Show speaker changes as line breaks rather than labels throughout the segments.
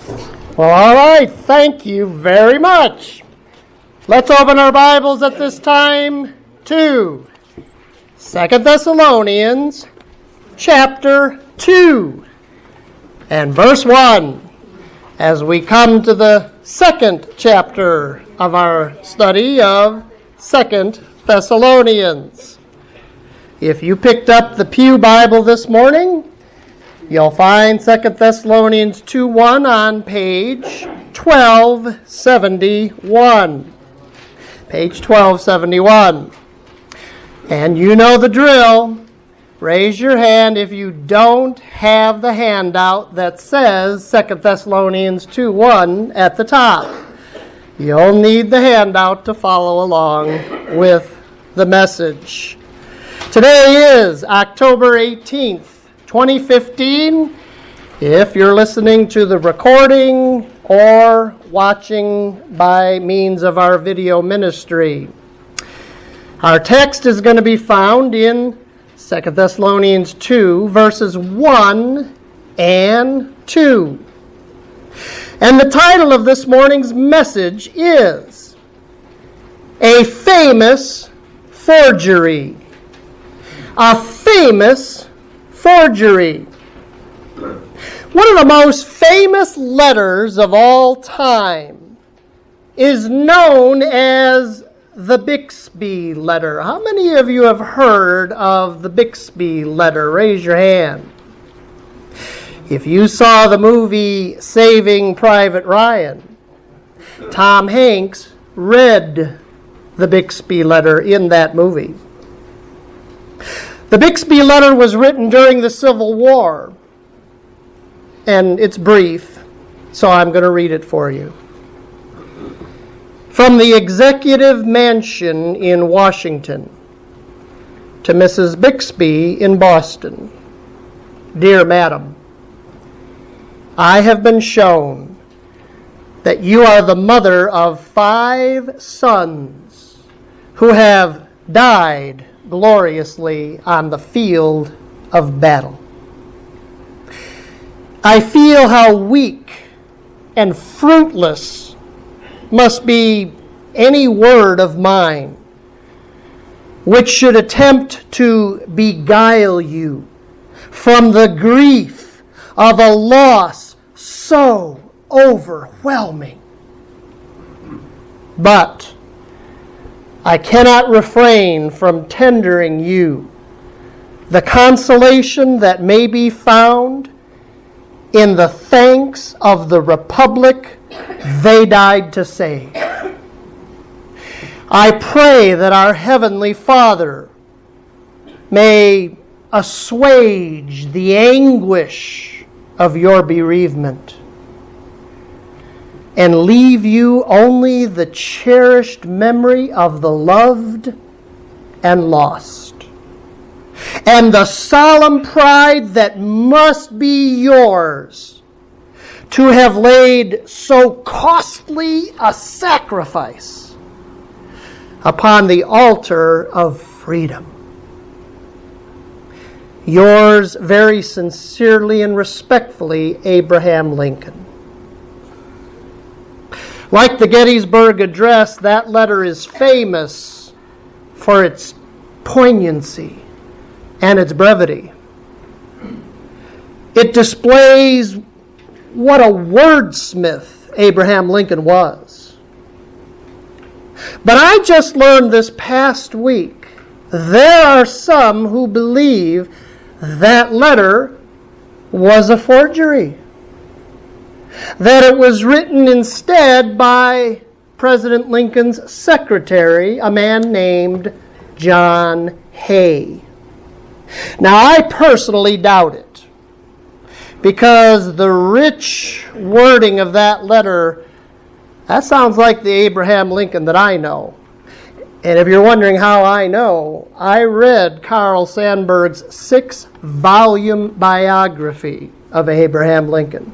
Well, all right. Thank you very much. Let's open our Bibles at this time to 2 Thessalonians chapter 2 and verse 1 as we come to the second chapter of our study of 2 Thessalonians. If you picked up the Pew Bible this morning, you'll find 2 Thessalonians 2:1 on page 1271. Page 1271. And you know the drill. Raise your hand if you don't have the handout that says 2 Thessalonians 2:1 at the top. You'll need the handout to follow along with the message. Today is October 18th. 2015, if you're listening to the recording or watching by means of our video ministry. Our text is going to be found in 2 Thessalonians 2, verses 1 and 2. And the title of this morning's message is A Famous Forgery. A famous forgery. One of the most famous letters of all time is known as the Bixby letter. How many of you have heard of the Bixby letter? Raise your hand. If you saw the movie Saving Private Ryan, Tom Hanks read the Bixby letter in that movie. The Bixby letter was written during the Civil War, and it's brief, so I'm going to read it for you. From the Executive Mansion in Washington to Mrs. Bixby in Boston. Dear Madam, I have been shown that you are the mother of 5 sons who have died gloriously on the field of battle. I feel how weak and fruitless must be any word of mine which should attempt to beguile you from the grief of a loss so overwhelming. But I cannot refrain from tendering you the consolation that may be found in the thanks of the republic they died to save. I pray that our Heavenly Father may assuage the anguish of your bereavement and leave you only the cherished memory of the loved and lost, and the solemn pride that must be yours to have laid so costly a sacrifice upon the altar of freedom. Yours very sincerely and respectfully, Abraham Lincoln. Like the Gettysburg Address, that letter is famous for its poignancy and its brevity. It displays what a wordsmith Abraham Lincoln was. But I just learned this past week there are some who believe that letter was a forgery, that it was written instead by President Lincoln's secretary, a man named John Hay. Now, I personally doubt it, because the rich wording of that letter, that sounds like the Abraham Lincoln that I know. And if you're wondering how I know, I read Carl Sandburg's 6-volume biography of Abraham Lincoln.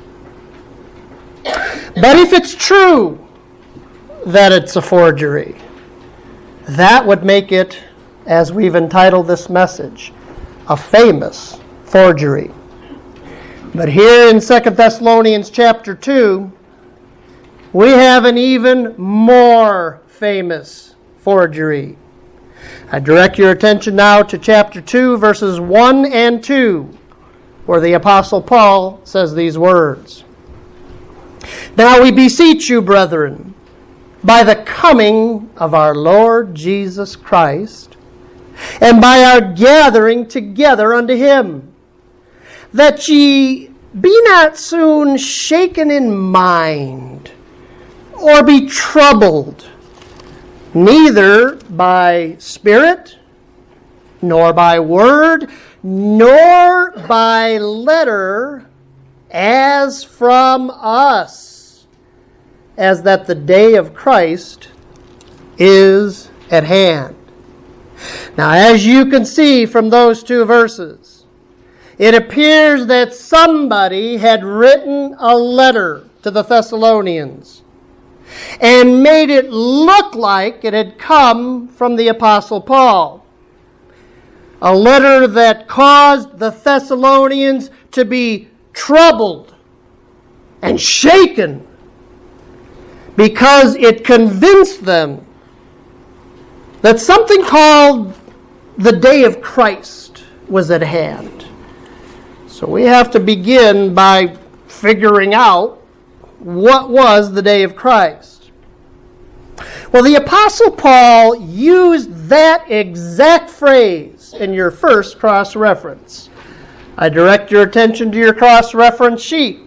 But if it's true that it's a forgery, that would make it, as we've entitled this message, a famous forgery. But here in 2 Thessalonians chapter 2, we have an even more famous forgery. I direct your attention now to chapter 2, verses 1 and 2, where the Apostle Paul says these words. Now we beseech you, brethren, by the coming of our Lord Jesus Christ, and by our gathering together unto him, that ye be not soon shaken in mind, or be troubled, neither by spirit, nor by word, nor by letter, as from us, as that the day of Christ is at hand. Now, as you can see from those two verses, it appears that somebody had written a letter to the Thessalonians and made it look like it had come from the Apostle Paul. A letter that caused the Thessalonians to be troubled and shaken because it convinced them that something called the day of Christ was at hand. So we have to begin by figuring out what was the day of Christ. Well, the Apostle Paul used that exact phrase in your first cross-reference. I direct your attention to your cross-reference sheet,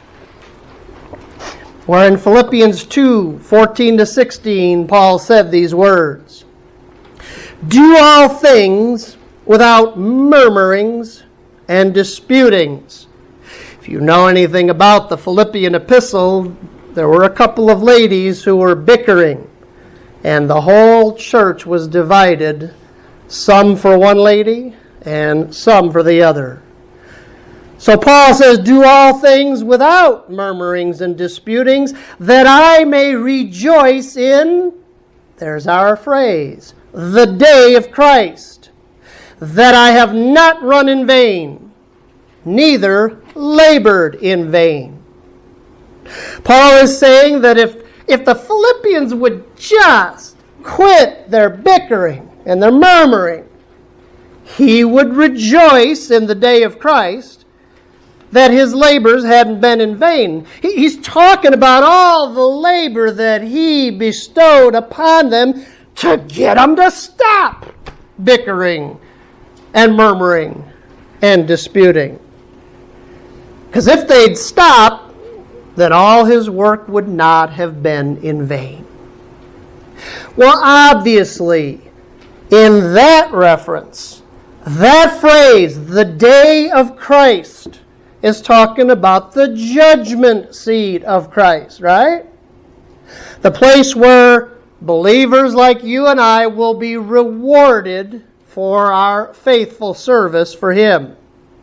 where in Philippians 2, 14-16, Paul said these words, "Do all things without murmurings and disputings." If you know anything about the Philippian epistle, there were a couple of ladies who were bickering, and the whole church was divided, some for one lady and some for the other. So Paul says, "Do all things without murmurings and disputings, that I may rejoice in," there's our phrase, "the day of Christ, that I have not run in vain, neither labored in vain." Paul is saying that if the Philippians would just quit their bickering and their murmuring, he would rejoice in the day of Christ, that his labors hadn't been in vain. He's talking about all the labor that he bestowed upon them to get them to stop bickering and murmuring and disputing. Because if they'd stop, then all his work would not have been in vain. Well, obviously, in that reference, that phrase, the day of Christ, is talking about the judgment seat of Christ, right? The place where believers like you and I will be rewarded for our faithful service for him.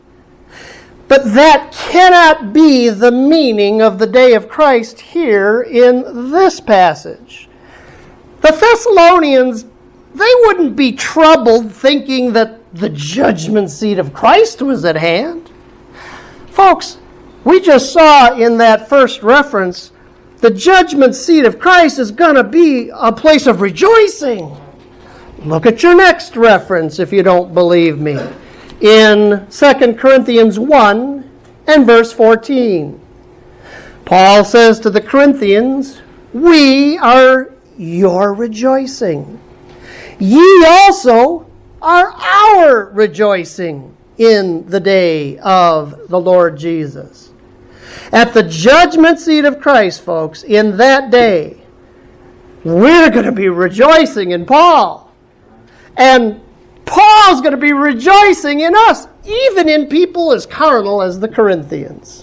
But that cannot be the meaning of the day of Christ here in this passage. The Thessalonians, they wouldn't be troubled thinking that the judgment seat of Christ was at hand. Folks, we just saw in that first reference, the judgment seat of Christ is going to be a place of rejoicing. Look at your next reference if you don't believe me. In 2 Corinthians 1 and verse 14. Paul says to the Corinthians, "We are your rejoicing. Ye also are our rejoicing in the day of the Lord Jesus." At the judgment seat of Christ, folks, in that day, we're going to be rejoicing in Paul. And Paul's going to be rejoicing in us, even in people as carnal as the Corinthians.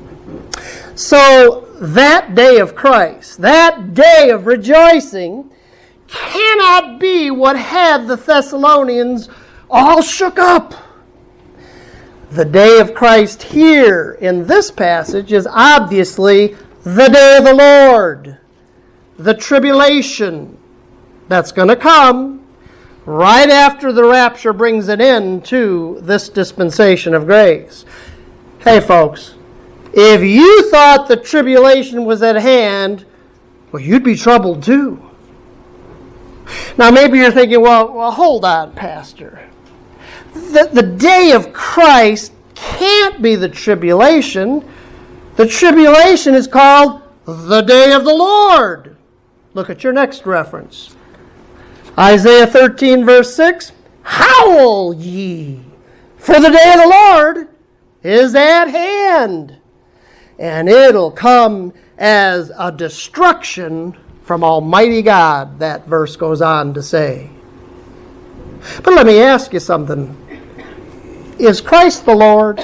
So that day of Christ, that day of rejoicing, cannot be what had the Thessalonians all shook up. The day of Christ here in this passage is obviously the day of the Lord, the tribulation that's going to come right after the rapture brings an end to this dispensation of grace. Hey, folks, if you thought the tribulation was at hand, well, you'd be troubled too. Now, maybe you're thinking, well, hold on, Pastor. The day of Christ can't be the tribulation. The tribulation is called the day of the Lord. Look at your next reference. Isaiah 13, verse 6. Howl ye, for the day of the Lord is at hand, and it'll come as a destruction from Almighty God, that verse goes on to say. But let me ask you something. Is Christ the Lord?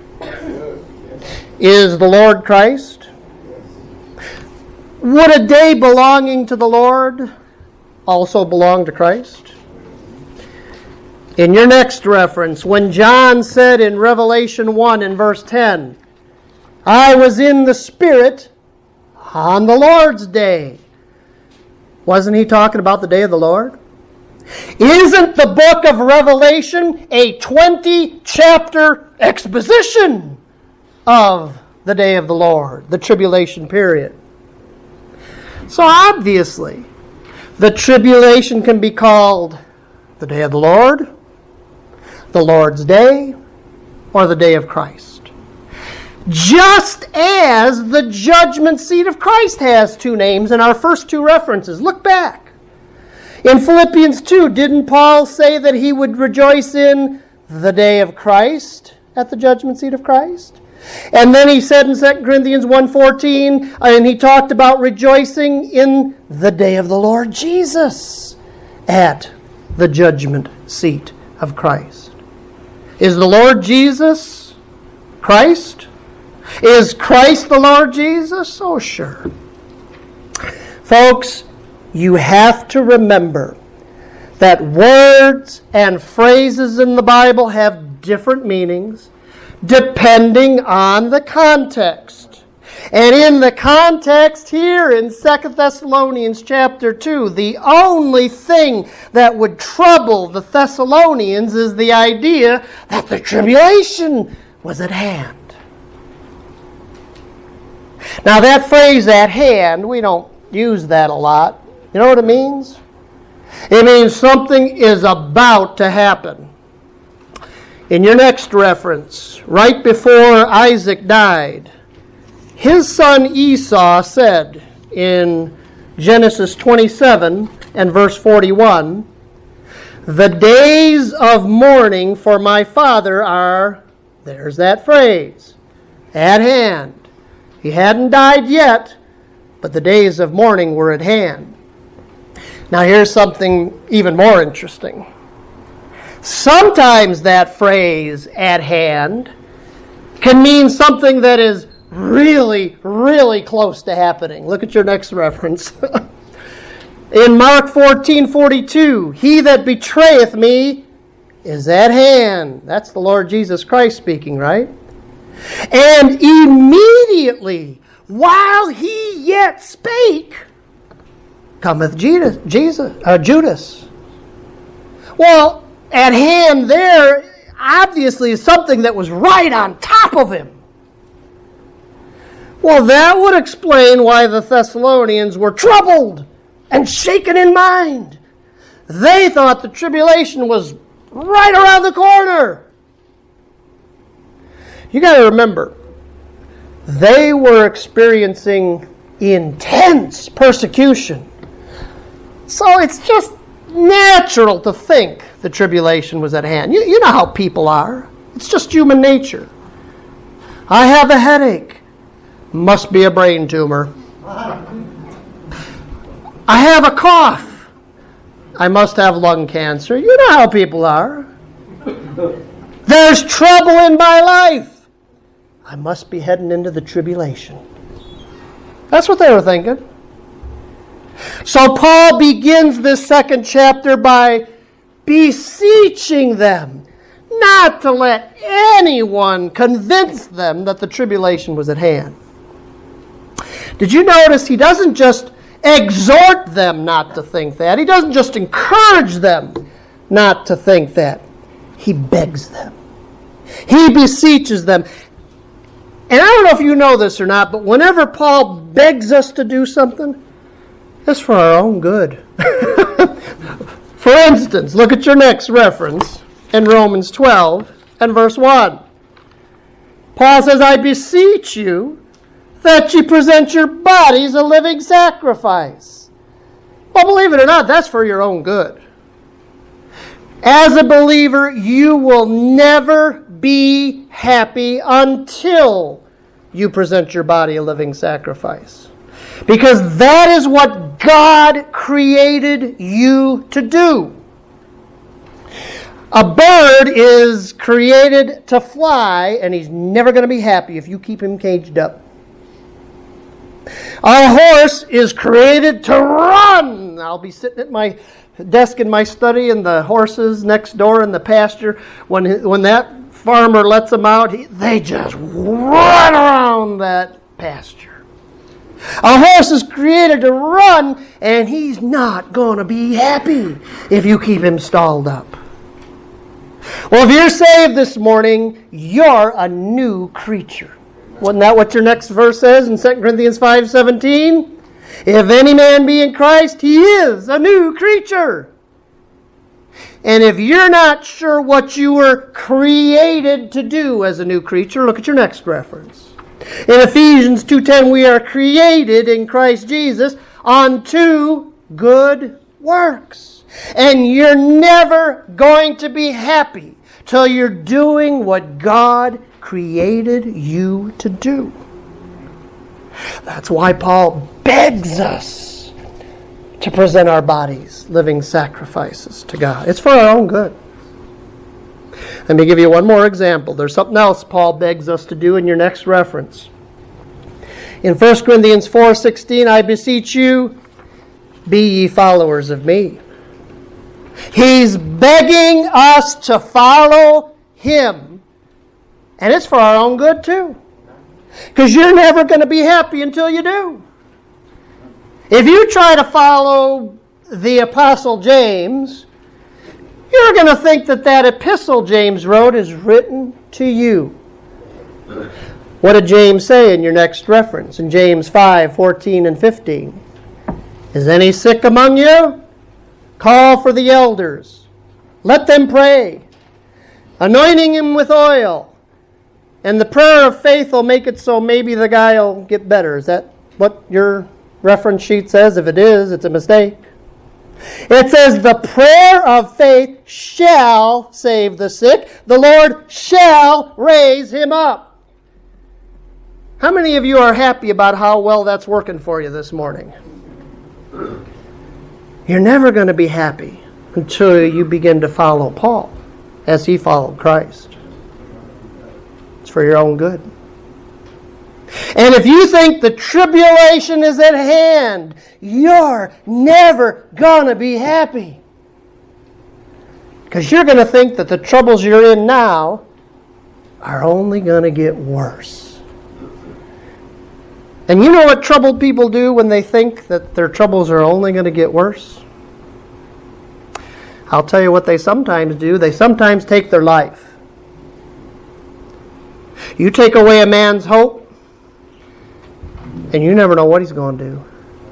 Is the Lord Christ? Would a day belonging to the Lord also belong to Christ? In your next reference, when John said in Revelation 1 in verse 10, I was in the Spirit on the Lord's day. Wasn't he talking about the day of the Lord? Isn't the book of Revelation a 20-chapter exposition of the day of the Lord, the tribulation period? So obviously, the tribulation can be called the day of the Lord, the Lord's day, or the day of Christ. Just as the judgment seat of Christ has two names in our first two references. Look back. In Philippians 2, didn't Paul say that he would rejoice in the day of Christ at the judgment seat of Christ? And then he said in 2 Corinthians 1:14, and he talked about rejoicing in the day of the Lord Jesus at the judgment seat of Christ. Is the Lord Jesus Christ? Is Christ the Lord Jesus? Oh, sure. Folks, you have to remember that words and phrases in the Bible have different meanings depending on the context. And in the context here in 2 Thessalonians chapter 2, the only thing that would trouble the Thessalonians is the idea that the tribulation was at hand. Now that phrase, at hand, we don't use that a lot. You know what it means? It means something is about to happen. In your next reference, right before Isaac died, his son Esau said in Genesis 27 and verse 41, the days of mourning for my father are, there's that phrase, at hand. He hadn't died yet, but the days of mourning were at hand. Now here's something even more interesting. Sometimes that phrase, at hand, can mean something that is really, really close to happening. Look at your next reference. In Mark 14:42, he that betrayeth me is at hand. That's the Lord Jesus Christ speaking, right? And immediately, while he yet spake, cometh Judas. Well, at hand there, obviously, is something that was right on top of him. Well, that would explain why the Thessalonians were troubled and shaken in mind. They thought the tribulation was right around the corner. You got to remember, they were experiencing intense persecution. So it's just natural to think the tribulation was at hand. You know how people are. It's just human nature. I have a headache. Must be a brain tumor. I have a cough. I must have lung cancer. You know how people are. There's trouble in my life. I must be heading into the tribulation. That's what they were thinking. So Paul begins this second chapter by beseeching them not to let anyone convince them that the tribulation was at hand. Did you notice he doesn't just exhort them not to think that? He doesn't just encourage them not to think that. He begs them. He beseeches them. And I don't know if you know this or not, but whenever Paul begs us to do something, it's for our own good. For instance, look at your next reference in Romans 12 and verse 1. Paul says, I beseech you that you present your bodies a living sacrifice. Well, believe it or not, that's for your own good. As a believer, you will never be happy until you present your body a living sacrifice. Because that is what God created you to do. A bird is created to fly, and he's never going to be happy if you keep him caged up. A horse is created to run. I'll be sitting at my desk in my study, and the horses next door in the pasture, when that farmer lets them out, they just run around that pasture. A horse is created to run, and he's not going to be happy if you keep him stalled up. Well, if you're saved this morning, you're a new creature. Wasn't that what your next verse says in 2 Corinthians 5:17? If any man be in Christ, he is a new creature. And if you're not sure what you were created to do as a new creature, look at your next reference. In Ephesians 2:10, we are created in Christ Jesus unto good works. And you're never going to be happy till you're doing what God created you to do. That's why Paul begs us to present our bodies living sacrifices to God. It's for our own good. Let me give you one more example. There's something else Paul begs us to do in your next reference. In 1 Corinthians 4:16, I beseech you, be ye followers of me. He's begging us to follow him. And it's for our own good too. Because you're never going to be happy until you do. If you try to follow the Apostle James, you're going to think that epistle James wrote is written to you. What did James say in your next reference? In James 5:14 and 15. Is any sick among you? Call for the elders. Let them pray, anointing him with oil. And the prayer of faith will make it so maybe the guy will get better. Is that what your reference sheet says? If it is, it's a mistake. It says, the prayer of faith shall save the sick. The Lord shall raise him up. How many of you are happy about how well that's working for you this morning? You're never going to be happy until you begin to follow Paul as he followed Christ. It's for your own good. And if you think the tribulation is at hand, you're never going to be happy. Because you're going to think that the troubles you're in now are only going to get worse. And you know what troubled people do when they think that their troubles are only going to get worse? I'll tell you what they sometimes do. They sometimes take their life. You take away a man's hope, and you never know what he's going to do.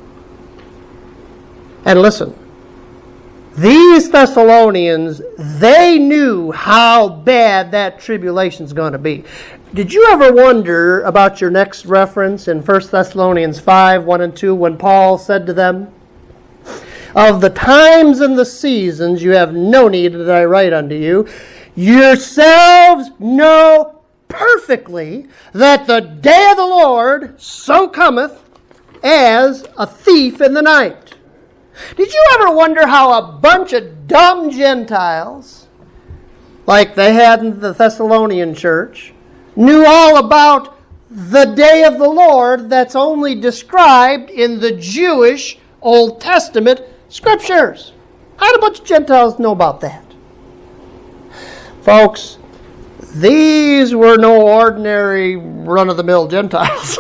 And listen, these Thessalonians, they knew how bad that tribulation's going to be. Did you ever wonder about your next reference in 1 Thessalonians 5:1 and 2, when Paul said to them, of the times and the seasons you have no need that I write unto you, yourselves know perfectly that the day of the Lord so cometh as a thief in the night. Did you ever wonder how a bunch of dumb Gentiles, like they had in the Thessalonian church, knew all about the day of the Lord that's only described in the Jewish Old Testament Scriptures? How did a bunch of Gentiles know about that? Folks, these were no ordinary run-of-the-mill Gentiles.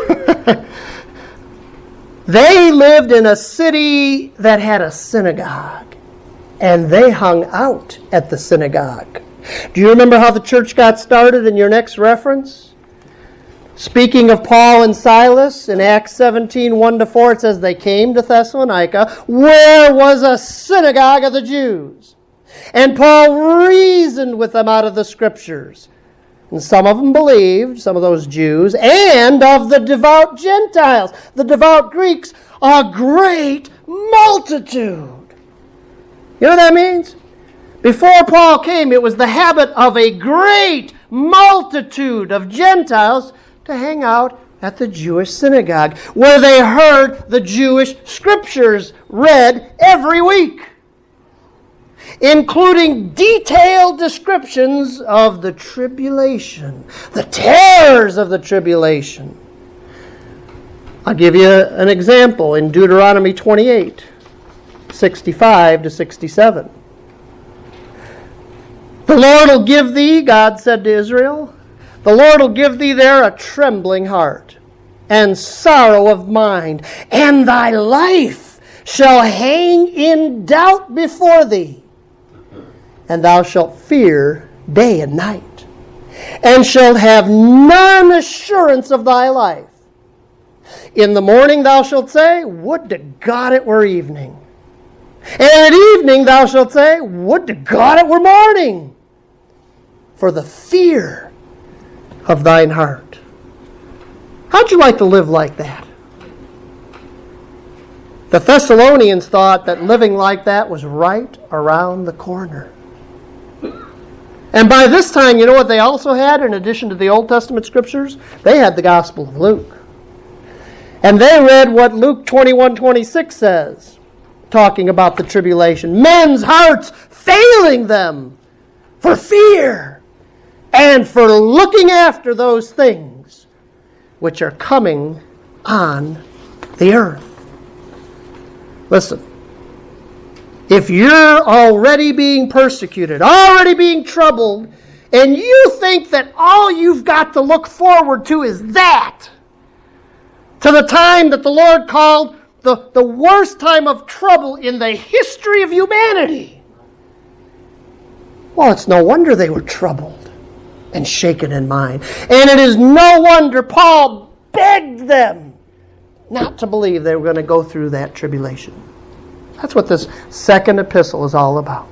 They lived in a city that had a synagogue, and they hung out at the synagogue. Do you remember how the church got started in your next reference? Speaking of Paul and Silas, in Acts 17, 1-4, it says, they came to Thessalonica, where was a synagogue of the Jews. And Paul reasoned with them out of the Scriptures. And some of them believed, some of those Jews, and of the devout Gentiles, the devout Greeks, a great multitude. You know what that means? Before Paul came, it was the habit of a great multitude of Gentiles to hang out at the Jewish synagogue, where they heard the Jewish Scriptures read every week, including detailed descriptions of the tribulation, the terrors of the tribulation. I'll give you an example in Deuteronomy 28, 65-67. The Lord will give thee, God said to Israel, the Lord will give thee there a trembling heart and sorrow of mind, and thy life shall hang in doubt before thee. And thou shalt fear day and night, and shalt have none assurance of thy life. In the morning thou shalt say, would to God it were evening. And at evening thou shalt say, would to God it were morning. For the fear of thine heart. How'd you like to live like that? The Thessalonians thought that living like that was right around the corner. And by this time, you know what they also had in addition to the Old Testament Scriptures? They had the Gospel of Luke. And they read what Luke 21:26 says, talking about the tribulation. Men's hearts failing them for fear and for looking after those things which are coming on the earth. Listen, if you're already being persecuted, already being troubled, and you think that all you've got to look forward to is that, to the time that the Lord called the worst time of trouble in the history of humanity, well, it's no wonder they were troubled and shaken in mind. And it is no wonder Paul begged them not to believe they were going to go through that tribulation. That's what this second epistle is all about.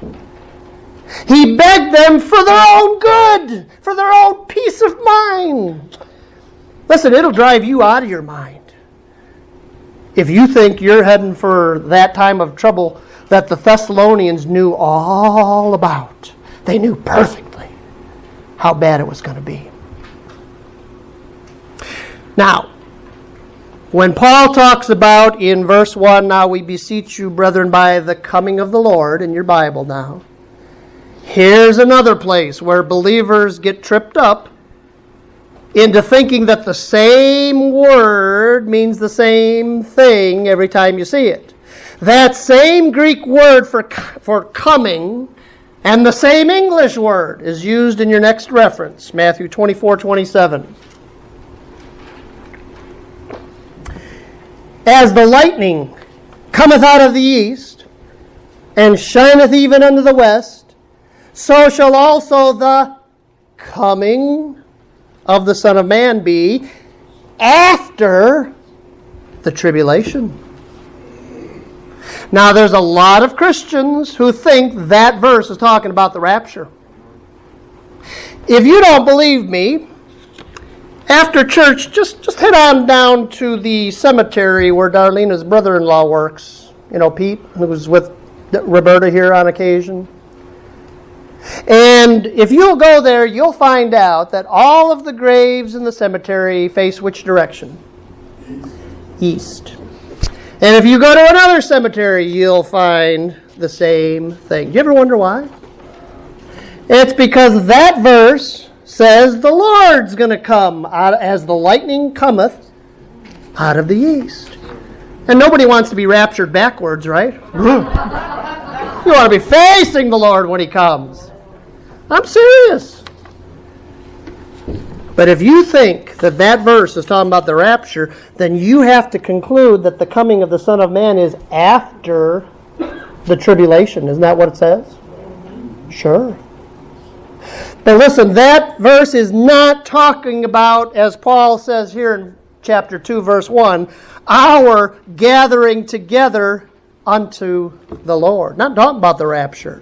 He begged them for their own good, for their own peace of mind. Listen, it'll drive you out of your mind if you think you're heading for that time of trouble that the Thessalonians knew all about. They knew perfectly how bad it was going to be. Now, when Paul talks about in verse 1, now we beseech you, brethren, by the coming of the Lord, in your Bible now, here's another place where believers get tripped up into thinking that the same word means the same thing every time you see it. That same Greek word for coming and the same English word is used in your next reference, Matthew 24:27. As the lightning cometh out of the east, and shineth even unto the west, so shall also the coming of the Son of Man be after the tribulation. Now, there's a lot of Christians who think that verse is talking about the rapture. If you don't believe me, after church, just head on down to the cemetery where Darlena's brother-in-law works. You know, Pete, who was with Roberta here on occasion. And if you'll go there, you'll find out that all of the graves in the cemetery face which direction? East. And if you go to another cemetery, you'll find the same thing. Do you ever wonder why? It's because that verse says the Lord's going to come out as the lightning cometh out of the east. And nobody wants to be raptured backwards, right? You want to be facing the Lord when He comes. I'm serious. But if you think that that verse is talking about the rapture, then you have to conclude that the coming of the Son of Man is after the tribulation. Isn't that what it says? Sure. But listen, that verse is not talking about, as Paul says here in chapter 2, verse 1, our gathering together unto the Lord. Not talking about the rapture.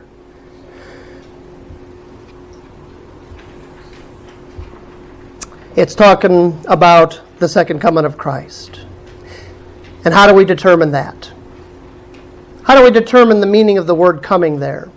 It's talking about the second coming of Christ. And how do we determine that? How do we determine the meaning of the word coming there?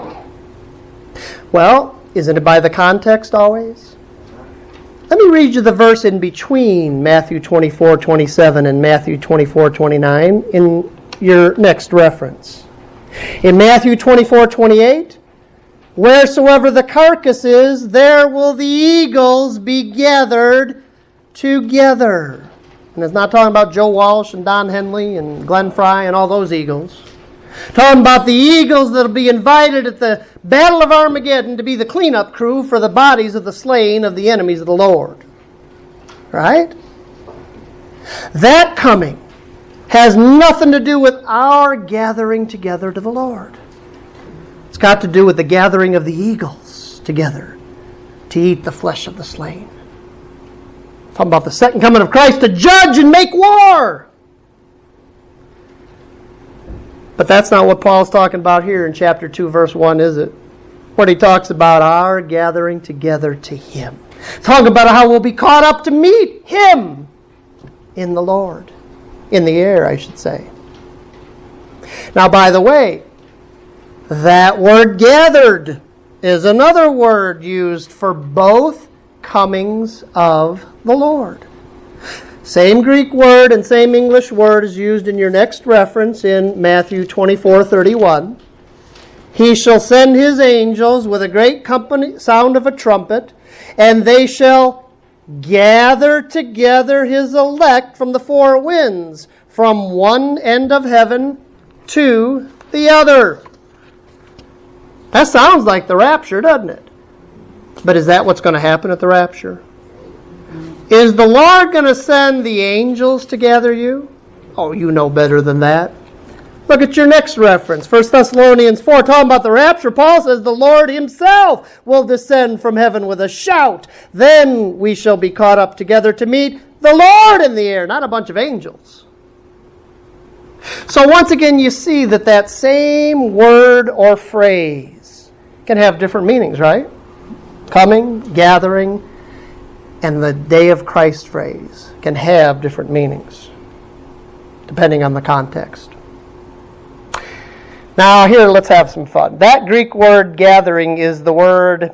Well, isn't it by the context always? Let me read you the verse in between Matthew 24:27 and Matthew 24:29 in your next reference. In Matthew 24:28, wheresoever the carcass is, there will the eagles be gathered together. And it's not talking about Joe Walsh and Don Henley and Glenn Fry and all those eagles. Talking about the eagles that will be invited at the Battle of Armageddon to be the cleanup crew for the bodies of the slain of the enemies of the Lord. Right? That coming has nothing to do with our gathering together to the Lord. It's got to do with the gathering of the eagles together to eat the flesh of the slain. Talking about the second coming of Christ to judge and make war. But that's not what Paul's talking about here in chapter 2, verse 1, is it? What he talks about our gathering together to Him. Talking about how we'll be caught up to meet Him in the Lord. In the air, I should say. Now, by the way, that word gathered is another word used for both comings of the Lord. Same Greek word and same English word is used in your next reference in Matthew 24:31. He shall send his angels with a great sound of a trumpet, and they shall gather together his elect from the four winds, from one end of heaven to the other. That sounds like the rapture, doesn't it? But is that what's going to happen at the rapture? Is the Lord going to send the angels to gather you? Oh, you know better than that. Look at your next reference, 1 Thessalonians 4, talking about the rapture. Paul says the Lord Himself will descend from heaven with a shout. Then we shall be caught up together to meet the Lord in the air, not a bunch of angels. So once again, you see that same word or phrase can have different meanings, right? Coming, gathering, and the day of Christ phrase can have different meanings, depending on the context. Now here, let's have some fun. That Greek word gathering is the word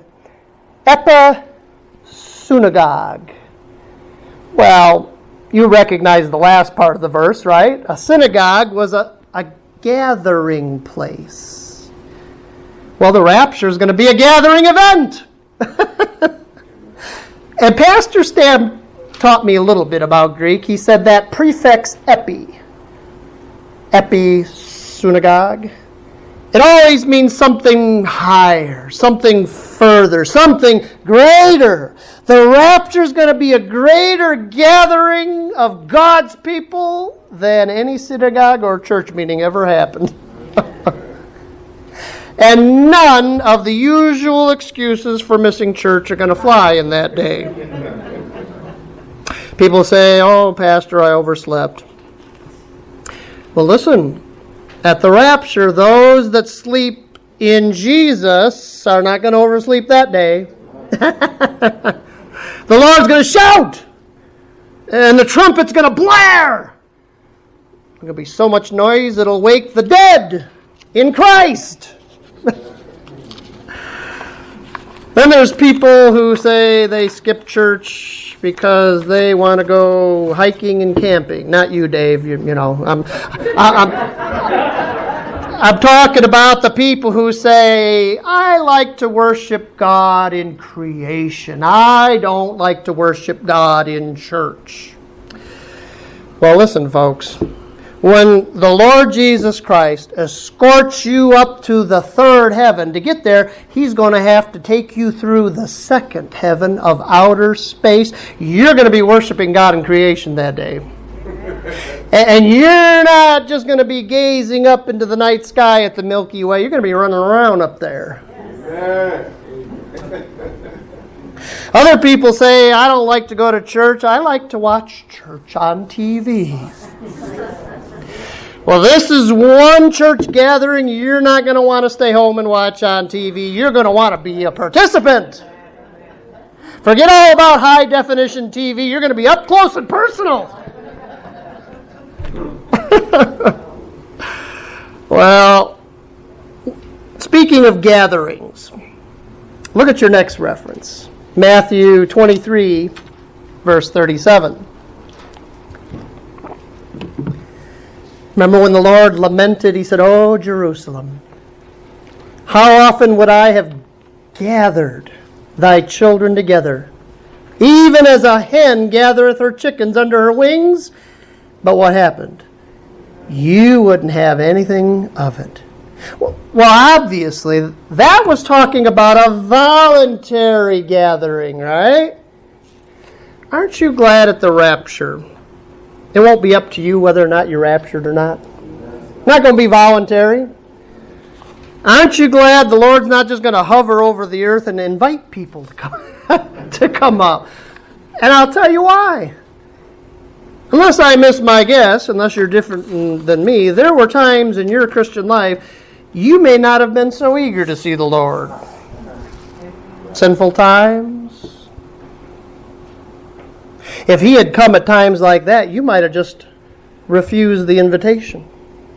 episunagogue. Well, you recognize the last part of the verse, right? A synagogue was a gathering place. Well, the rapture is going to be a gathering event. And Pastor Stam taught me a little bit about Greek. He said that prefix episunagogue, it always means something higher, something further, something greater. The rapture is going to be a greater gathering of God's people than any synagogue or church meeting ever happened. And none of the usual excuses for missing church are going to fly in that day. People say, "Oh, Pastor, I overslept." Well, listen, at the rapture, those that sleep in Jesus are not going to oversleep that day. The Lord's going to shout, and the trumpet's going to blare. There's going to be so much noise it'll wake the dead in Christ. Then there's people who say they skip church because they want to go hiking and camping. Not you, Dave. You know, I'm talking about the people who say, I like to worship God in creation. I don't like to worship God in church. Well, listen, folks. When the Lord Jesus Christ escorts you up to the third heaven, to get there, He's going to have to take you through the second heaven of outer space. You're going to be worshiping God in creation that day. And you're not just going to be gazing up into the night sky at the Milky Way. You're going to be running around up there. Other people say, I don't like to go to church. I like to watch church on TV. Well, this is one church gathering you're not going to want to stay home and watch on TV. You're going to want to be a participant. Forget all about high definition TV. You're going to be up close and personal. Well, speaking of gatherings, look at your next reference. Matthew 23, verse 37. Remember when the Lord lamented, he said, "Oh, Jerusalem, how often would I have gathered thy children together, even as a hen gathereth her chickens under her wings?" But what happened? You wouldn't have anything of it. Well, obviously, that was talking about a voluntary gathering, right? Aren't you glad at the rapture? It won't be up to you whether or not you're raptured or not. Not going to be voluntary. Aren't you glad the Lord's not just going to hover over the earth and invite people to come, to come up? And I'll tell you why. Unless I miss my guess, unless you're different than me, there were times in your Christian life you may not have been so eager to see the Lord. Sinful times. If he had come at times like that, you might have just refused the invitation.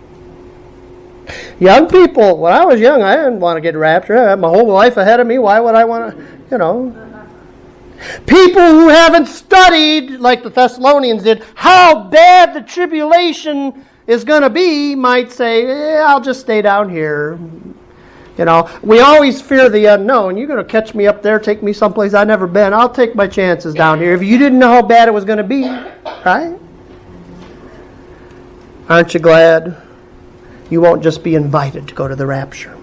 Young people, when I was young, I didn't want to get raptured. I had my whole life ahead of me. Why would I want to, People who haven't studied, like the Thessalonians did, how bad the tribulation is going to be, might say, I'll just stay down here. We always fear the unknown. You're going to catch me up there, take me someplace I've never been. I'll take my chances down here. If you didn't know how bad it was going to be, right? Aren't you glad you won't just be invited to go to the rapture?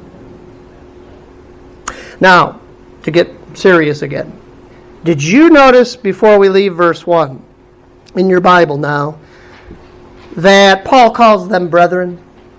Now, to get serious again. Did you notice before we leave verse 1 in your Bible now that Paul calls them brethren?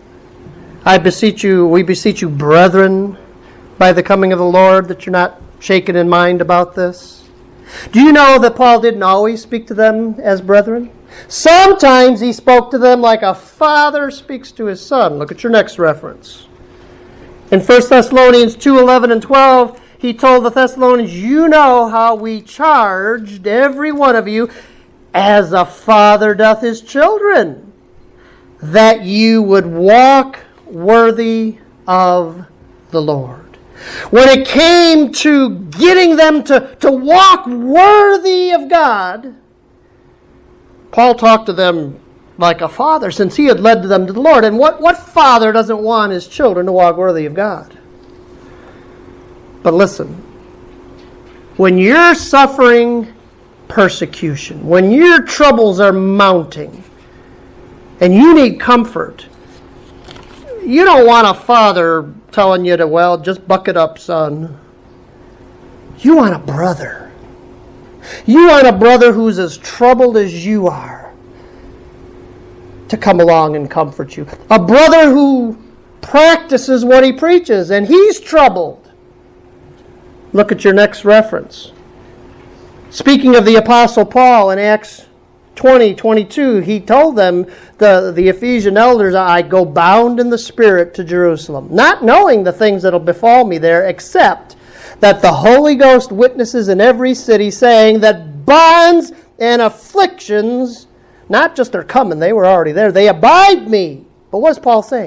I beseech you, we beseech you, brethren, by the coming of the Lord, that you're not shaken in mind about this. Do you know that Paul didn't always speak to them as brethren? Sometimes he spoke to them like a father speaks to his son. Look at your next reference. In 1 Thessalonians 2:11 and 12, he told the Thessalonians, you know how we charged every one of you as a father doth his children, that you would walk worthy of the Lord. When it came to getting them to walk worthy of God, Paul talked to them like a father, since he had led them to the Lord. And what father doesn't want his children to walk worthy of God? But listen, when you're suffering persecution, when your troubles are mounting, and you need comfort, you don't want a father telling you to, just buck it up, son. You want a brother. You want a brother who's as troubled as you are to come along and comfort you. A brother who practices what he preaches, and he's troubled. Look at your next reference. Speaking of the Apostle Paul in Acts 20:22, he told them, the Ephesian elders, I go bound in the Spirit to Jerusalem, not knowing the things that will befall me there, except that the Holy Ghost witnesses in every city, saying that bonds and afflictions, not just are coming, they were already there, they abide me. But what does Paul say?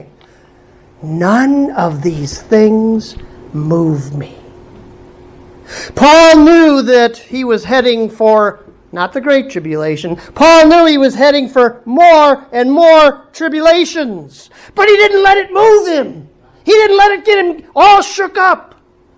None of these things move me. Paul knew that he was heading for not the Great Tribulation. Paul knew he was heading for more and more tribulations. But he didn't let it move him. He didn't let it get him all shook up.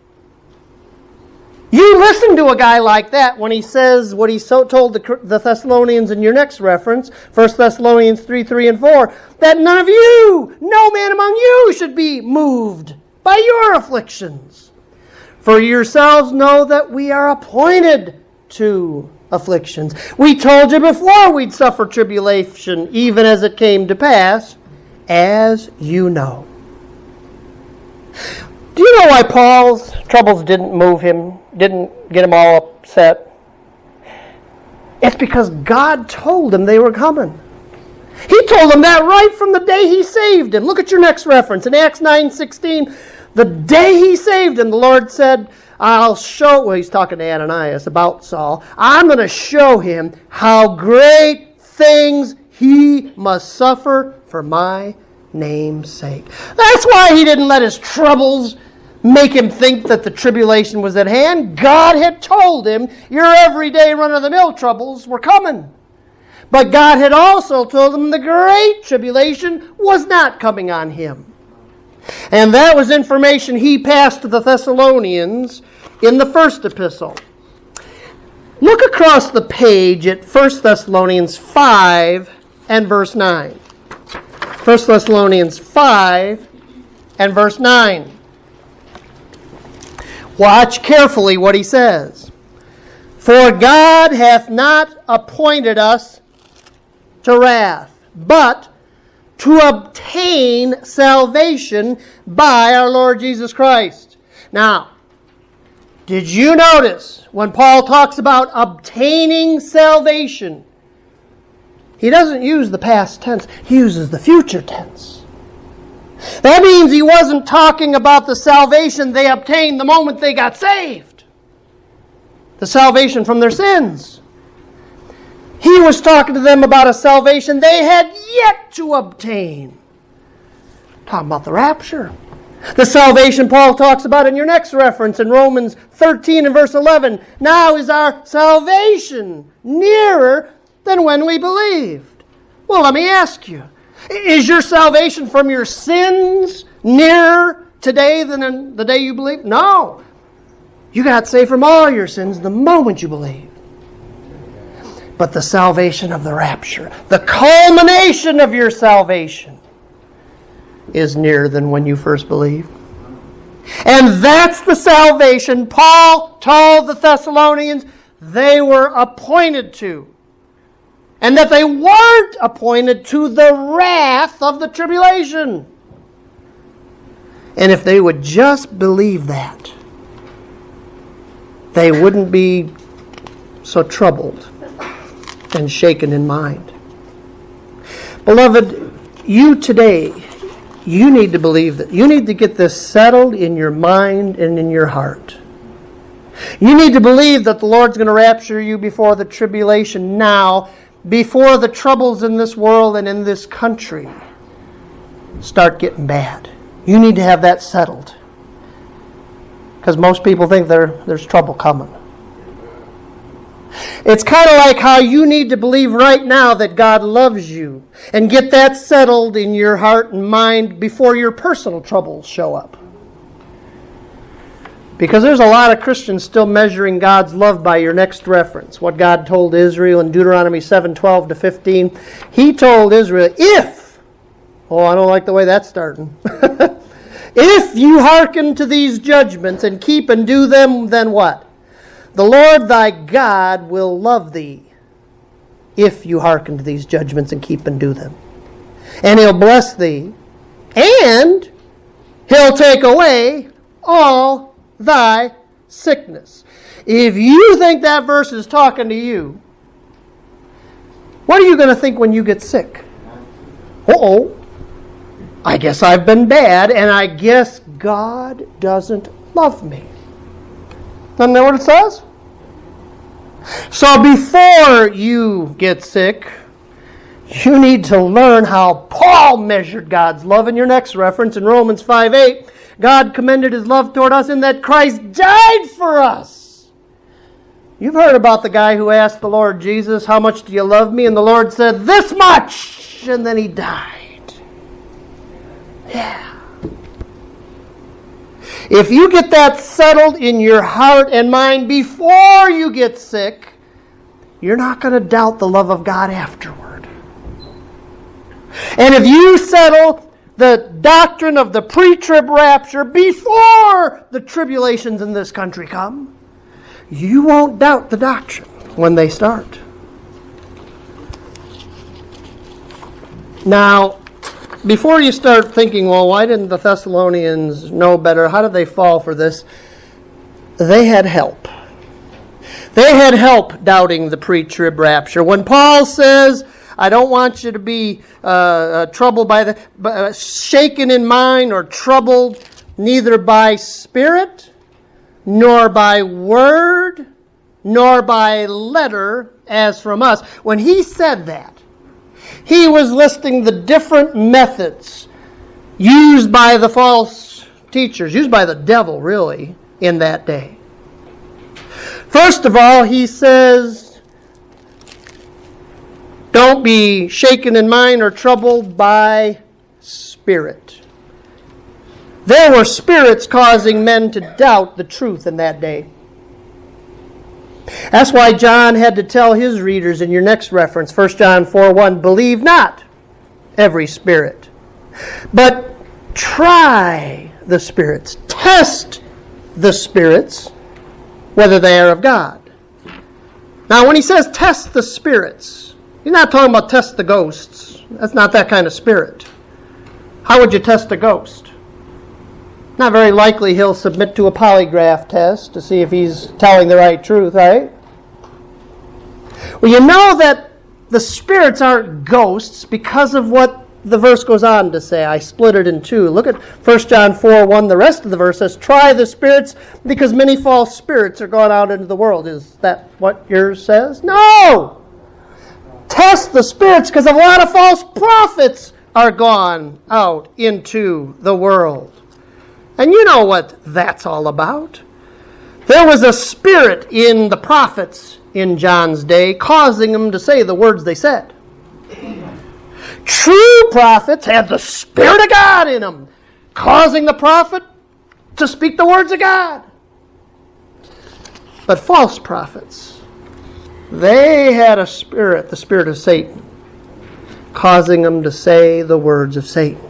You listen to a guy like that when he says what he told the Thessalonians in your next reference, 1 Thessalonians 3 and 4, that none of you, no man among you, should be moved by your afflictions. For yourselves know that we are appointed to afflictions. We told you before we'd suffer tribulation, even as it came to pass, as you know. Do you know why Paul's troubles didn't move him? didn't get him all upset? It's because God told him they were coming. He told him that right from the day he saved him. Look at your next reference. In Acts 9:16, the day he saved him, the Lord said, I'll show, well, he's talking to Ananias about Saul, I'm going to show him how great things he must suffer for my name's sake. That's why he didn't let his troubles make him think that the tribulation was at hand. God had told him your everyday run-of-the-mill troubles were coming. But God had also told him the great tribulation was not coming on him. And that was information he passed to the Thessalonians in the first epistle. Look across the page at 1 Thessalonians 5 and verse 9. 1 Thessalonians 5 and verse 9. Watch carefully what he says. For God hath not appointed us to wrath, but to obtain salvation by our Lord Jesus Christ. Now, did you notice when Paul talks about obtaining salvation, he doesn't use the past tense, he uses the future tense. That means he wasn't talking about the salvation they obtained the moment they got saved. The salvation from their sins. He was talking to them about a salvation they had yet to obtain. Talking about the rapture. The salvation Paul talks about in your next reference in Romans 13 and verse 11. Now is our salvation nearer than when we believed. Well, let me ask you. Is your salvation from your sins nearer today than in the day you believed? No. You got saved from all your sins the moment you believed. But the salvation of the rapture, the culmination of your salvation, is nearer than when you first believed. And that's the salvation Paul told the Thessalonians they were appointed to. And that they weren't appointed to the wrath of the tribulation. And if they would just believe that, they wouldn't be so troubled and shaken in mind. Beloved, you today, you need to believe that. You need to get this settled in your mind and in your heart. You need to believe that the Lord's going to rapture you before the tribulation now, before the troubles in this world and in this country start getting bad. You need to have that settled. Because most people think there's trouble coming. It's kind of like how you need to believe right now that God loves you and get that settled in your heart and mind before your personal troubles show up. Because there's a lot of Christians still measuring God's love by your next reference. What God told Israel in Deuteronomy 7:12-15. He told Israel, I don't like the way that's starting. If you hearken to these judgments and keep and do them, then what? The Lord thy God will love thee if you hearken to these judgments and keep and do them. And he'll bless thee, and he'll take away all thy sickness. If you think that verse is talking to you, what are you going to think when you get sick? I guess I've been bad, and I guess God doesn't love me. Isn't that what it says? So before you get sick, you need to learn how Paul measured God's love. In your next reference, in Romans 5:8, God commended his love toward us in that Christ died for us. You've heard about the guy who asked the Lord Jesus, how much do you love me? And the Lord said, this much! And then he died. Yeah. If you get that settled in your heart and mind before you get sick, you're not going to doubt the love of God afterward. And if you settle the doctrine of the pre-trib rapture before the tribulations in this country come, you won't doubt the doctrine when they start. Now, before you start thinking, well, why didn't the Thessalonians know better? How did they fall for this? they had help. They had help doubting the pre-trib rapture. When Paul says, I don't want you to be troubled by shaken in mind or troubled neither by spirit, nor by word, nor by letter as from us. When he said that, he was listing the different methods used by the false teachers, used by the devil, really, in that day. First of all, he says, don't be shaken in mind or troubled by spirit. There were spirits causing men to doubt the truth in that day. That's why John had to tell his readers in your next reference, 1 John 4:1, believe not every spirit, but try the spirits, test the spirits, whether they are of God. Now, when he says test the spirits, he's not talking about test the ghosts. That's not that kind of spirit. How would you test a ghost? Not very likely he'll submit to a polygraph test to see if he's telling the right truth, right? Well, you know that the spirits aren't ghosts because of what the verse goes on to say. I split it in two. Look at 1 John 4:1. The rest of the verse says, try the spirits because many false spirits are gone out into the world. Is that what yours says? No! Test the spirits because a lot of false prophets are gone out into the world. And you know what that's all about. There was a spirit in the prophets in John's day causing them to say the words they said. True prophets had the Spirit of God in them, causing the prophet to speak the words of God. But false prophets, they had a spirit, the spirit of Satan, causing them to say the words of Satan.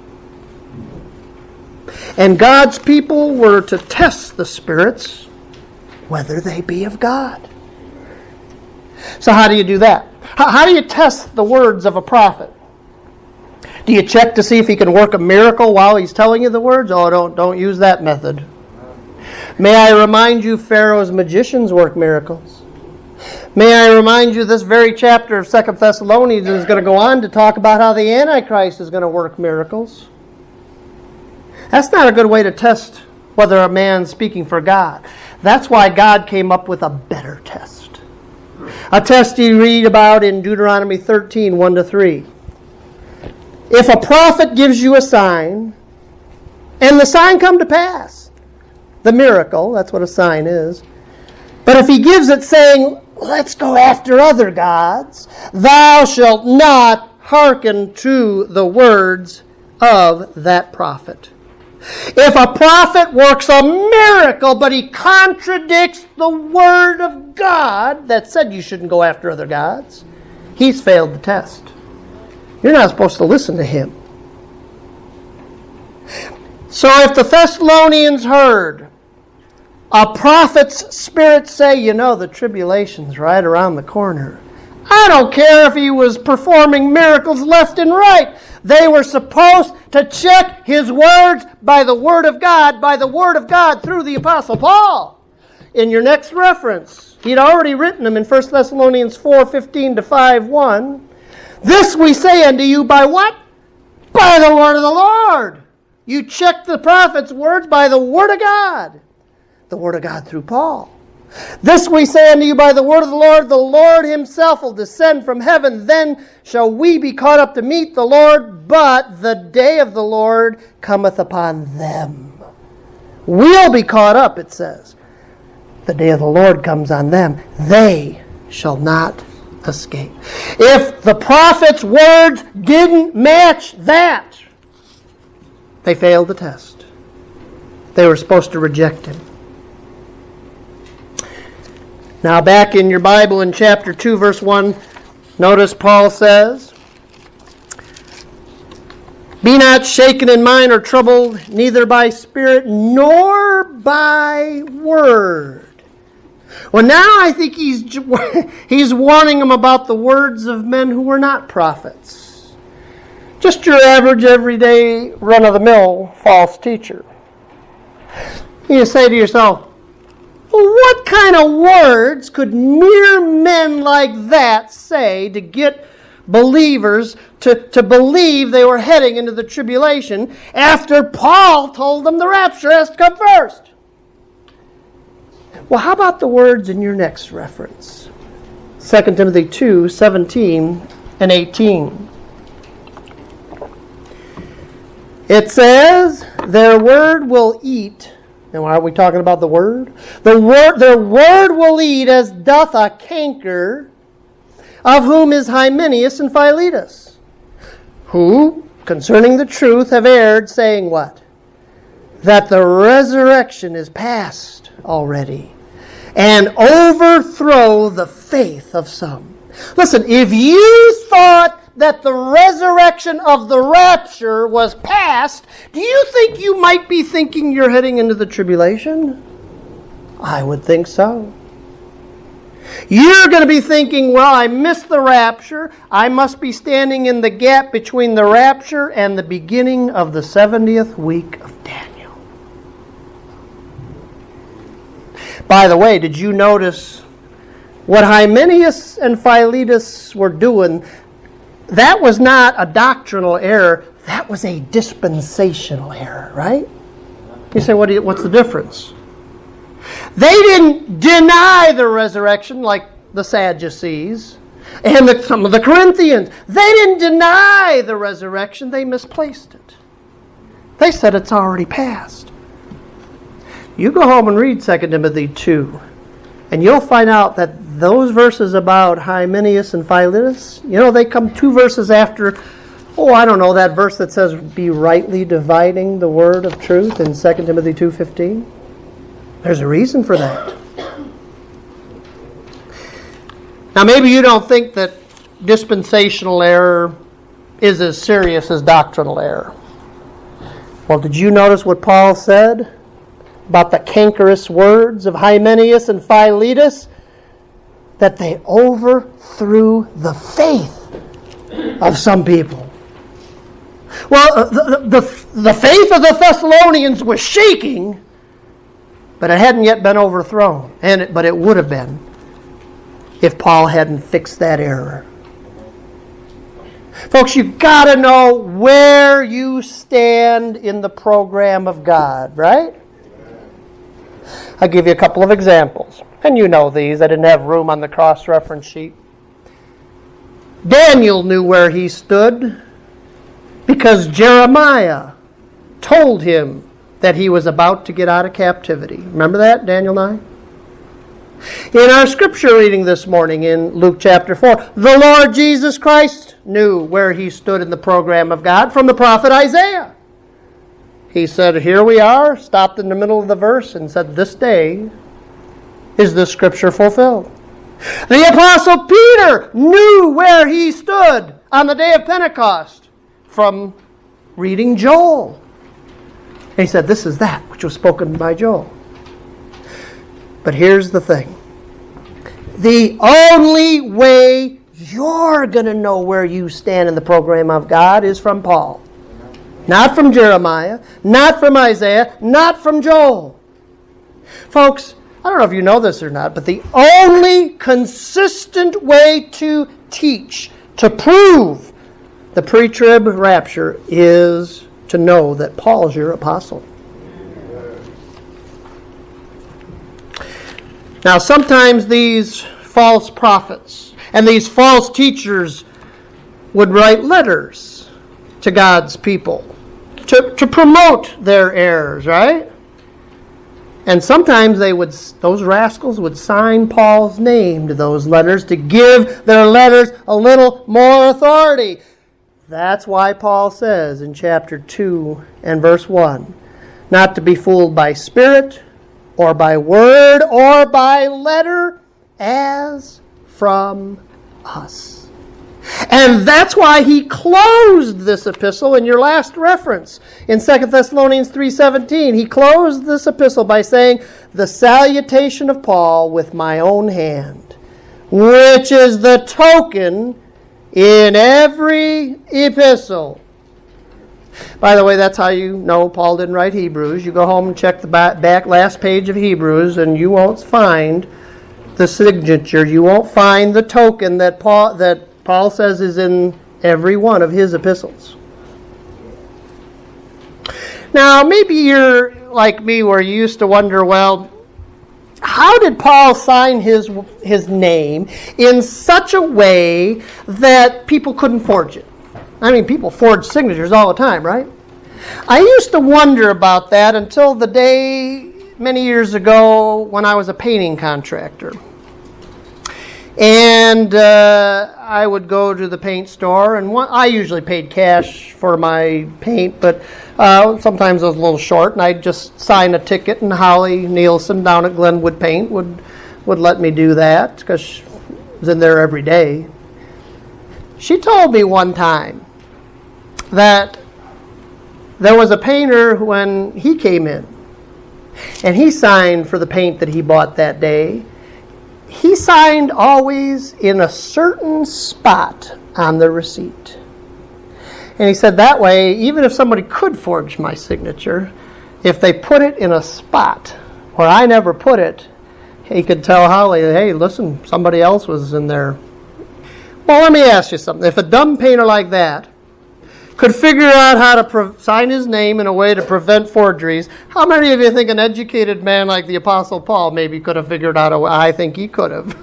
And God's people were to test the spirits, whether they be of God. So how do you do that? How do you test the words of a prophet? Do you check to see if he can work a miracle while he's telling you the words? Oh, don't use that method. May I remind you, Pharaoh's magicians work miracles. May I remind you, this very chapter of 2 Thessalonians is going to go on to talk about how the Antichrist is going to work miracles. That's not a good way to test whether a man's speaking for God. That's why God came up with a better test. A test you read about in Deuteronomy 13, 1-3. If a prophet gives you a sign, and the sign come to pass, the miracle, that's what a sign is. But if he gives it saying, let's go after other gods, thou shalt not hearken to the words of that prophet. If a prophet works a miracle, but he contradicts the word of God that said you shouldn't go after other gods, he's failed the test. You're not supposed to listen to him. So if the Thessalonians heard a prophet's spirit say, you know, the tribulation's right around the corner, I don't care if he was performing miracles left and right. They were supposed to check his words by the Word of God through the Apostle Paul. In your next reference, he'd already written them in 1 Thessalonians 4:15-5:1. This we say unto you by what? By the word of the Lord. You check the prophet's words by the Word of God. The Word of God through Paul. This we say unto you by the word of the Lord himself will descend from heaven, then shall we be caught up to meet the Lord, but the day of the Lord cometh upon them. We'll be caught up, it says. The day of the Lord comes on them. They shall not escape. If the prophet's words didn't match that, they failed the test. They were supposed to reject him. Now back in your Bible in chapter 2, verse 1, notice Paul says, be not shaken in mind or troubled, neither by spirit nor by word. Well, now I think he's warning them about the words of men who were not prophets. Just your average, everyday, run-of-the-mill false teacher. You say to yourself, Well, what kind of words could mere men like that say to get believers to believe they were heading into the tribulation after Paul told them the rapture has to come first? Well, how about the words in your next reference? 2 Timothy 2, 17 and 18. It says, their word will eat. Now, are we talking about the word? Their word will eat as doth a canker, of whom is Hymenaeus and Philetus, who, concerning the truth, have erred, saying what? That the resurrection is past already, and overthrow the faith of some. Listen, if you thought that the resurrection of the rapture was past, do you think you might be thinking you're heading into the tribulation? I would think so. You're going to be thinking, well, I missed the rapture. I must be standing in the gap between the rapture and the beginning of the 70th week of Daniel. By the way, did you notice what Hymenaeus and Philetus were doing? That was not a doctrinal error. That was a dispensational error, right? You say, what's the difference? They didn't deny the resurrection like the Sadducees and some of the Corinthians. They didn't deny the resurrection. They misplaced it. They said it's already passed. You go home and read 2 Timothy 2, and you'll find out that those verses about Hymenaeus and Philetus, they come 2 verses after, that verse that says, be rightly dividing the word of truth in 2 Timothy 2:15. There's a reason for that. Now, maybe you don't think that dispensational error is as serious as doctrinal error. Well, did you notice what Paul said about the cankerous words of Hymenaeus and Philetus? That they overthrew the faith of some people. Well, the faith of the Thessalonians was shaking, but it hadn't yet been overthrown. But it would have been if Paul hadn't fixed that error. Folks, you've got to know where you stand in the program of God, right? I'll give you a couple of examples. And you know these. I didn't have room on the cross-reference sheet. Daniel knew where he stood because Jeremiah told him that he was about to get out of captivity. Remember that, Daniel 9? In our scripture reading this morning in Luke chapter 4, the Lord Jesus Christ knew where he stood in the program of God from the prophet Isaiah. He said, here we are, stopped in the middle of the verse and said, this day is the scripture fulfilled. The Apostle Peter knew where he stood on the day of Pentecost from reading Joel. He said, this is that which was spoken by Joel. But here's the thing. The only way you're going to know where you stand in the program of God is from Paul. Not from Jeremiah, not from Isaiah, not from Joel. Folks, I don't know if you know this or not, but the only consistent way to teach, to prove the pre-trib rapture is to know that Paul's your apostle. Now, sometimes these false prophets and these false teachers would write letters to God's people to promote their errors, right? And sometimes those rascals would sign Paul's name to those letters to give their letters a little more authority. That's why Paul says in chapter 2 and verse 1, not to be fooled by spirit or by word or by letter as from us. And that's why he closed this epistle in your last reference. In 2 Thessalonians 3:17, he closed this epistle by saying, the salutation of Paul with my own hand, which is the token in every epistle By the way, that's how you know Paul didn't write Hebrews. You go home and check the back last page of Hebrews, and you won't find the signature. You won't find the token that Paul says is in every one of his epistles. Now, maybe you're like me where you used to wonder, well, how did Paul sign his name in such a way that people couldn't forge it? I mean, people forge signatures all the time, right? I used to wonder about that until the day many years ago when I was a painting contractor. And I would go to the paint store, and I usually paid cash for my paint, but sometimes I was a little short, and I'd just sign a ticket, and Holly Nielsen down at Glenwood Paint would let me do that because she was in there every day. She told me one time that there was a painter when he came in, and he signed for the paint that he bought that day. He signed always in a certain spot on the receipt. And he said that way, even if somebody could forge my signature, if they put it in a spot where I never put it, he could tell Holly, hey, listen, somebody else was in there. Well, let me ask you something. If a dumb painter like that could figure out how to sign his name in a way to prevent forgeries, how many of you think an educated man like the Apostle Paul maybe could have figured out a way? I think he could have.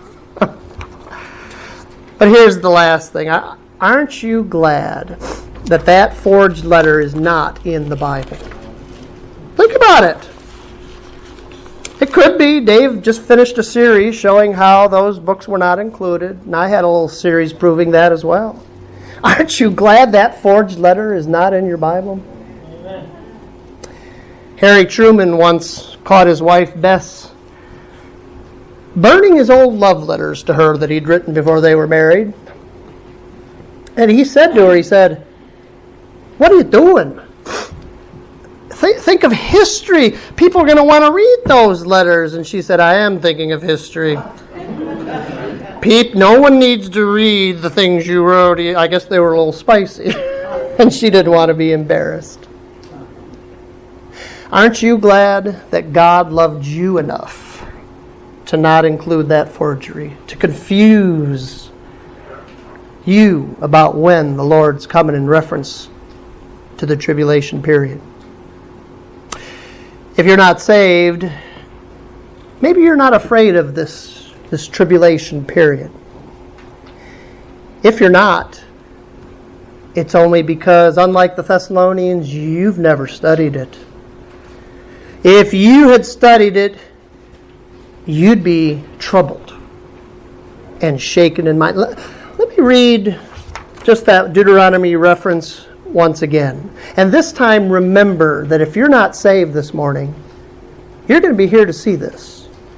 But here's the last thing. Aren't you glad that forged letter is not in the Bible? Think about it. It could be. Dave just finished a series showing how those books were not included, and I had a little series proving that as well. Aren't you glad that forged letter is not in your Bible? Amen. Harry Truman once caught his wife Bess burning his old love letters to her that he'd written before they were married. And he said to her, he said, what are you doing? Think of history. People are going to want to read those letters. And she said, I am thinking of history. Pete, no one needs to read the things you wrote. I guess they were a little spicy. And she didn't want to be embarrassed. Aren't you glad that God loved you enough to not include that forgery, to confuse you about when the Lord's coming in reference to the tribulation period? If you're not saved, maybe you're not afraid of this tribulation period. If you're not, it's only because, unlike the Thessalonians, you've never studied it. If you had studied it, you'd be troubled and shaken in mind. Let me read just that Deuteronomy reference once again. And this time, remember that if you're not saved this morning, you're going to be here to see this.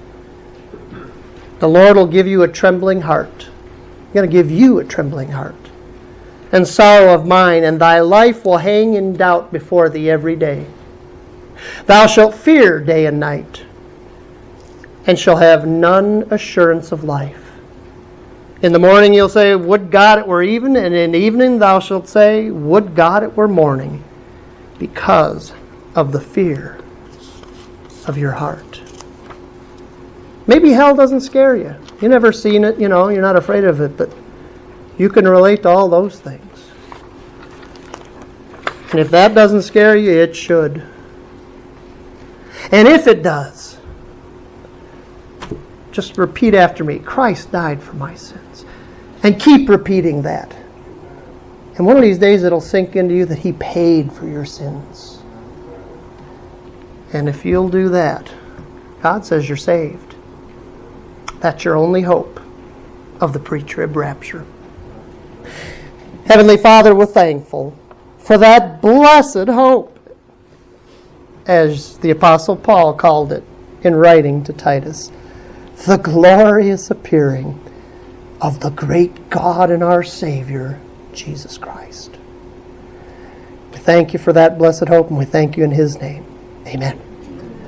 The Lord will give you a trembling heart. He's going to give you a trembling heart and sorrow of mind, and thy life will hang in doubt before thee every day. Thou shalt fear day and night, and shall have none assurance of life. In the morning you'll say, would God it were even, and in the evening thou shalt say, would God it were morning, because of the fear of your heart. Maybe hell doesn't scare you. You've never seen it, you're not afraid of it, but you can relate to all those things. And if that doesn't scare you, it should. And if it does, just repeat after me, Christ died for my sins. And keep repeating that. And one of these days it'll sink into you that He paid for your sins. And if you'll do that, God says you're saved. That's your only hope of the pre-trib rapture. Heavenly Father, we're thankful for that blessed hope, as the Apostle Paul called it in writing to Titus, the glorious appearing of the great God and our Savior, Jesus Christ. We thank you for that blessed hope, and we thank you in His name. Amen.